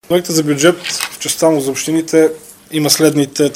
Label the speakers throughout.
Speaker 1: Проектът за бюджет в частта му за общините има следните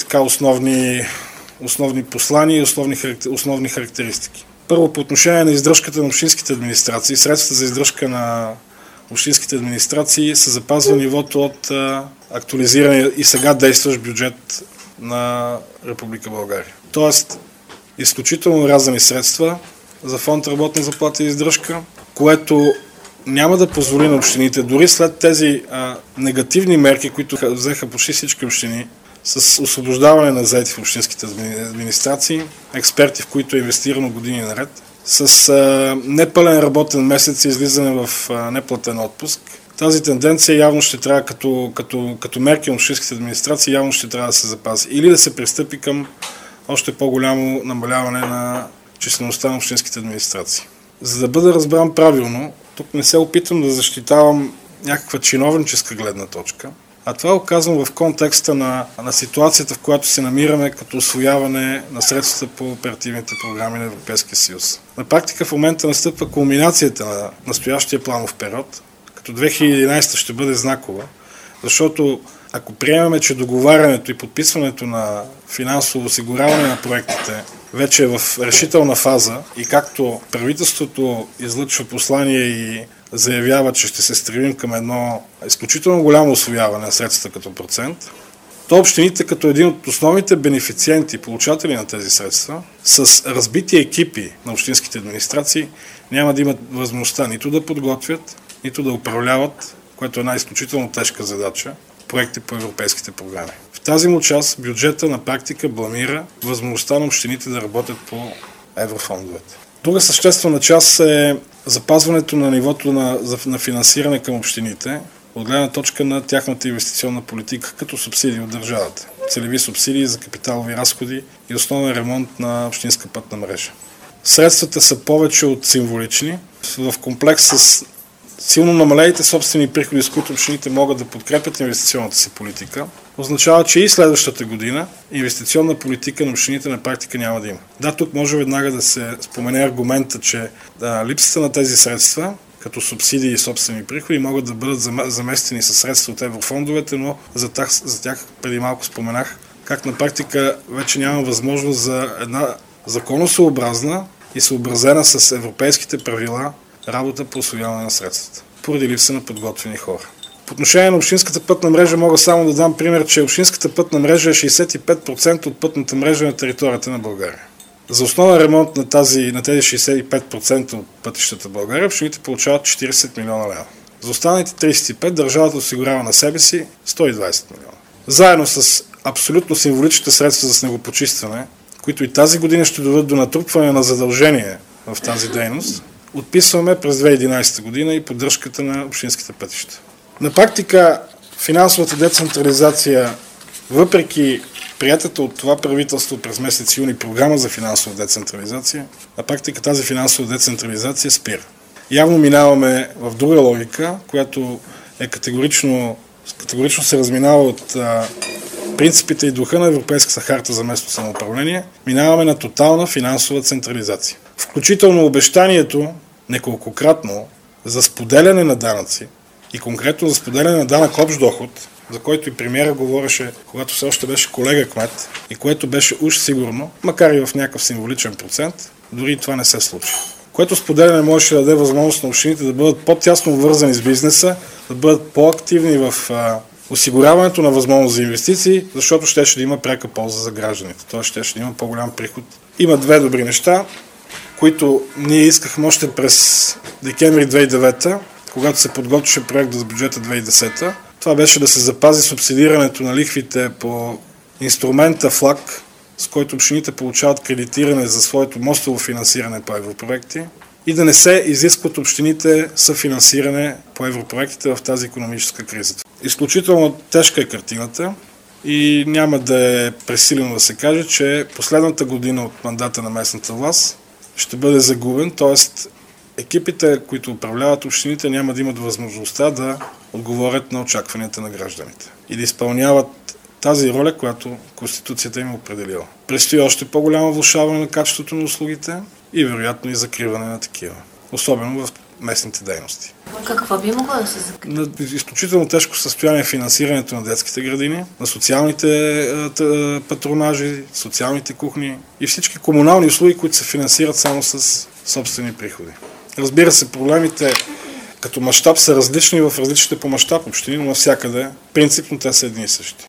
Speaker 1: основни послания и основни характеристики. Първо, по отношение на издръжката на общинските администрации, средствата за издръжка на общинските администрации се запазва нивото от актуализиране и сега действащ бюджет на Република България. Тоест, изключително рязани средства за фонд работна заплата и издръжка, което няма да позволи на общините, дори след тези негативни мерки, които взеха почти всички общини, с освобождаване на заети в общинските администрации, експерти, в които е инвестирано години наред, с непълен работен месец и излизане в неплатен отпуск. Тази тенденция явно ще трябва, като мерки на общинските администрации, явно ще трябва да се запази. Или да се пристъпи към още по-голямо намаляване на числеността на общинските администрации. За да бъда разбран правилно, тук не се опитвам да защитавам някаква чиновническа гледна точка, а това го казвам в контекста на ситуацията, в която се намираме като усвояване на средствата по оперативните програми на Европейския съюз. На практика в момента настъпва кулминацията на настоящия планов период, като 2011 ще бъде знакова, защото ако приемаме, че договарянето и подписването на финансово осигуряване на проектите вече е в решителна фаза и както правителството излъчва послание и заявява, че ще се стремим към едно изключително голямо усвояване на средствата като процент, то общините като един от основните бенефициенти, получатели на тези средства, с разбити екипи на общинските администрации няма да имат възможността нито да подготвят, нито да управляват, което е една изключително тежка задача, проекти по европейските програми. В тази му част бюджета на практика бламира възможността на общините да работят по еврофондовете. Друга съществена част е запазването на нивото на финансиране към общините от гледна точка на тяхната инвестиционна политика като субсидии от държавата. Целеви субсидии за капиталови разходи и основен ремонт на общинска пътна мрежа. Средствата са повече от символични. В комплекс с силно намалелите собствени приходи, с които общините могат да подкрепят инвестиционната си политика, означава, че и следващата година инвестиционна политика на общините на практика няма да има. Да, тук може веднага да се спомене аргумента, че липсата на тези средства, като субсидии и собствени приходи, могат да бъдат заместени със средства от еврофондовете, но за тях преди малко споменах как на практика вече няма възможност за една законосъобразна и съобразена с европейските правила работа по усвояване на средствата, поради липса на подготвени хора. По отношение на общинската пътна мрежа мога само да дам пример, че общинската пътна мрежа е 65% от пътната мрежа на територията на България. За основен ремонт на тези 65% от пътищата в България общините получават 40 милиона лева. За останалите 35% държавата осигурява на себе си 120 милиона. Заедно с абсолютно символичните средства за снегопочистване, които и тази година ще доведат до натрупване на задължения в тази дейност, отписваме през 2011 година и поддръжката на общинските пътища. На практика финансовата децентрализация, въпреки приятата от това правителство през месец юни програма за финансова децентрализация, на практика тази финансова децентрализация спира. Явно минаваме в друга логика, която е категорично се разминава от принципите и духа на Европейската харта за местно самоуправление. Минаваме на тотална финансова централизация. Включително обещанието неколкократно за споделяне на данъци и конкретно за споделяне на данък общ доход, за който и премиера говореше, когато все още беше колега кмет и което беше уж сигурно, макар и в някакъв символичен процент, дори и това не се случи. Което споделяне можеше да даде възможност на общините да бъдат по-тясно вързани с бизнеса, да бъдат по-активни в осигуряването на възможност за инвестиции, защото щеше да има пряка полза за гражданите. Т.е. щеше да има по-голям приход. Има две добри неща, които ние искахме още през декември 2009, когато се подготвяше проект за бюджета 2010. Това беше да се запази субсидирането на лихвите по инструмента ФЛАГ, с който общините получават кредитиране за своето мостово финансиране по европроекти и да не се изисква от общините съфинансиране по европроектите в тази икономическа криза. Изключително тежка е картината и няма да е пресилено да се каже, че последната година от мандата на местната власт ще бъде загубен, т.е. екипите, които управляват общините, няма да имат възможността да отговорят на очакванията на гражданите и да изпълняват тази роля, която Конституцията им е определила. Предстои още по-голямо влошаване на качеството на услугите и вероятно и закриване на такива. Особено в местните дейности.
Speaker 2: Какво би могло да се закрие?
Speaker 1: На изключително тежко състояние финансирането на детските градини, на социалните патронажи, социалните кухни и всички комунални услуги, които се финансират само с собствени приходи. Разбира се, проблемите като мащаб са различни в различните по мащаб общини, но навсякъде принципно те са едни и същи.